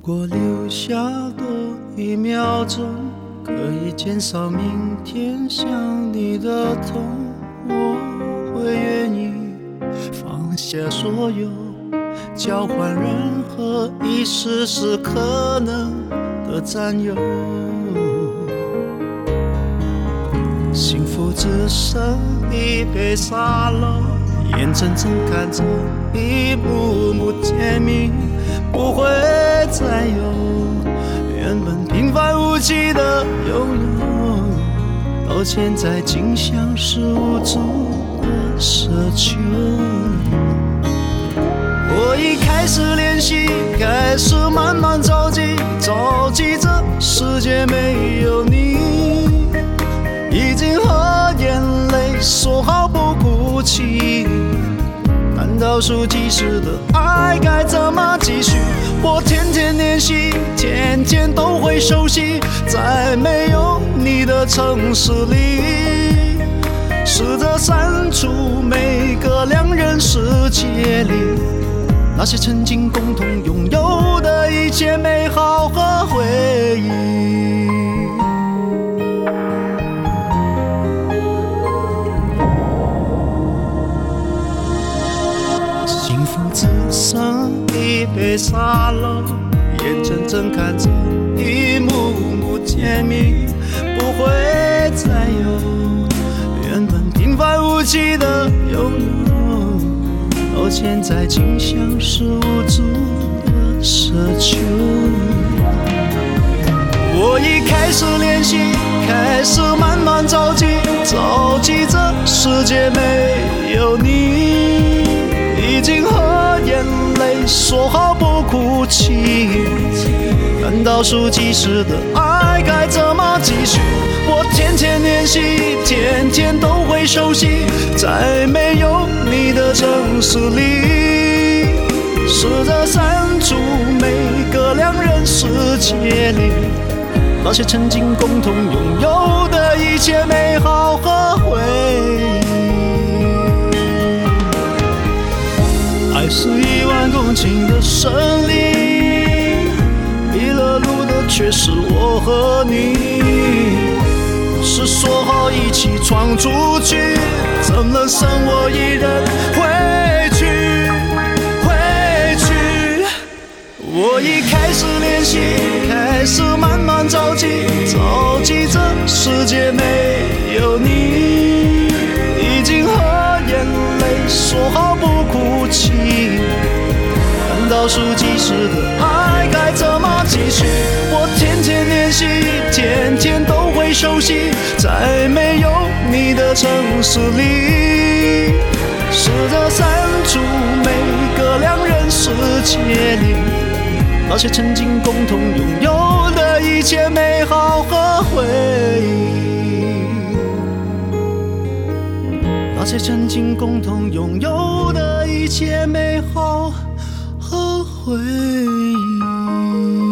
果留下多一秒钟，可以减少明天想你的痛，我会愿意放下所有，交换任何一丝丝可能的占有。幸福只剩一杯沙漏，眼睁睁看着一幕幕甜蜜不会再有，原本平凡无奇的拥有，到现在竟像是无助的奢求。我已开始练习，开始慢慢着急，着急这世界没有你，已经和眼泪说好不哭泣，难道数计时的爱该怎么继续？我天天练习，天天都会熟悉，在没有你的城市里，试着删除每个两人世界里那些曾经共同拥有的一切美好和回忆。幸福只剩一杯沙漏，眼睁睁看着一幕幕甜蜜不会再有，原本平凡无奇的拥有，到现在竟像是无助的奢求。我已开始练习，开始慢慢着急，着急这世界没有你，已经和眼泪说好不哭泣，难道数计时的爱该怎么继续？我天天练习，天天都会熟悉，在没有你的城市里，试着删除每个两人世界里那些曾经共同拥有的一切美好和回忆。爱是10000公顷的森林，迷了路的却是我和你，是说好一起闯出去，怎能剩我一人回去？我已开始练习，开始慢慢着急，着急这世界没有你，已经和眼泪说好不哭泣，难道数计时的爱该怎么继续？我天天练习，天天都会熟悉，在没有你的城市里，试着删除每个两人世界里那些曾经共同拥有的一切美好和回忆，那些曾经共同拥有的一切美好和回忆。